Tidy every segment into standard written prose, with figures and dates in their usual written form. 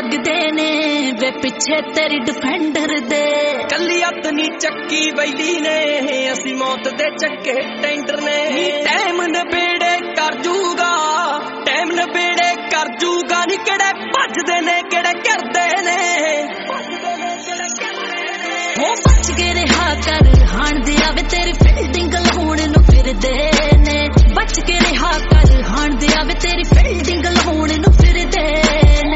लगदे ने वे पिछे तेरी डिफेंडर दे कली हथ नी चक्की बैली ने असी मौत दे चक्के टेंडर ने टाइम नबेड़े कर जूगा टाइम नबेड़े कर जूगा नी केड़े भजदे ने केड़े करदे ने हो बच के रहा कर हाण दे आवे तेरी फील्डिंग लाउण नु फिरदे ने बच के रहा कर हाण दे आवे तेरी फील्डिंग लाउण नु फिरदे ने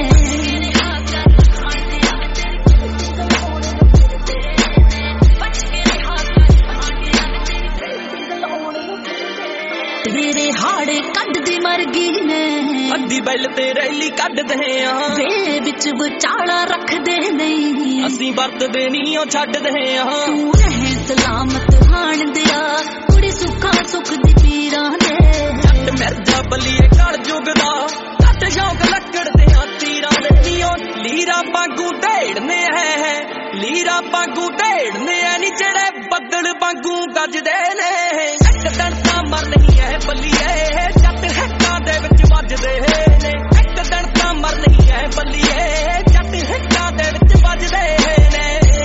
तेरे हाड़ कद दी मर गई ने अद्धी बैल ते रैली कद दे वे विच विचाला रख दे नहीं असी वरत दे नहीं छड्ड दे तू रहे सलामत हाण दिया कुड़ी सुखा सुख दी पीरा ने जट मिर्जा बलिए कल जुगदा जट शौक लकड़ दे तीरा ने लीरा बागू ढेड़ने है लीरा बागू ढेड़ने नी जेड़े बदल बागू गजदे ने एक दिन तां मर नहीं है बलिए जट हिक्कां दे विच वजदे ने एक दिन तां मर नहीं है बलिए जट हिक्कां दे विच वजदे ने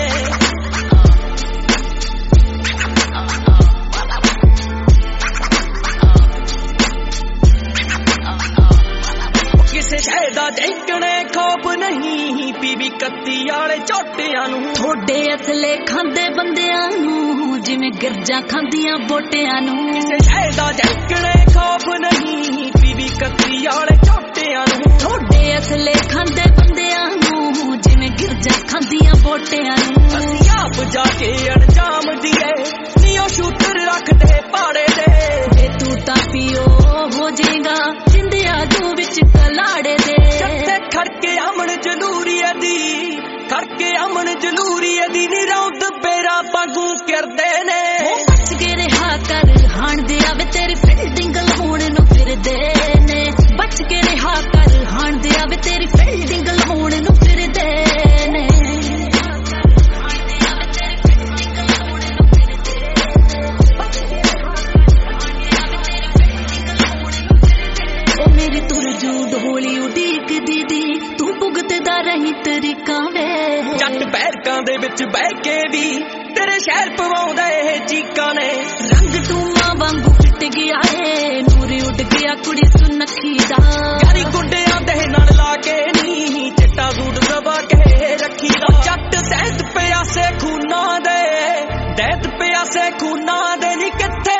किसे शह दा जैकणे खौफ नहीं पीवी कत्ती आले झोटियां नू थोड़े असले खांदे बंदियां नू जिवें गिरजा खांदियां बोटियां नू किसे शह दा जैकणे खौफ नहीं पीवी कत्ती आले झोटियां नू थोड़े असले खांदे बंदियां नू जिवें गिरजा खांदियां बोटियां नू असी आप जाके अंजाम दिए नियो शूटर रख दे पाड़े दे तू तां पियो हो जाएगा जिंदिया तू विच कलाड़े दे जत्थे खड़के अमन जलूरीए दी खड़के अमन जलूरीए दी निरौद बेरा पागू करदे ने बच के रहा कर हाण दे आवे तेरी फील्डिंग लाउण नु फिरदे ने बच के रहा कर हाण दे आवे तेरी फील्डिंग लाउण नु फिरदे ने मेरी तुरजू ढोली उडीक दीदी तू भुगतदा रही तरीका वे जट बैरकां दे विच बह के भी तेरे शहर पवाउंदा ए चीकां ने रंग टूमा वांगू फिट गया है नूरी उड़ गया कुड़ी सुनखी दा यारी गुंडियां दे नाल ला के नी चिट्टा सूट दबा के रखी दा जट दैत प्यासे खूना दे दैत प्यासे खूना दे नी किथे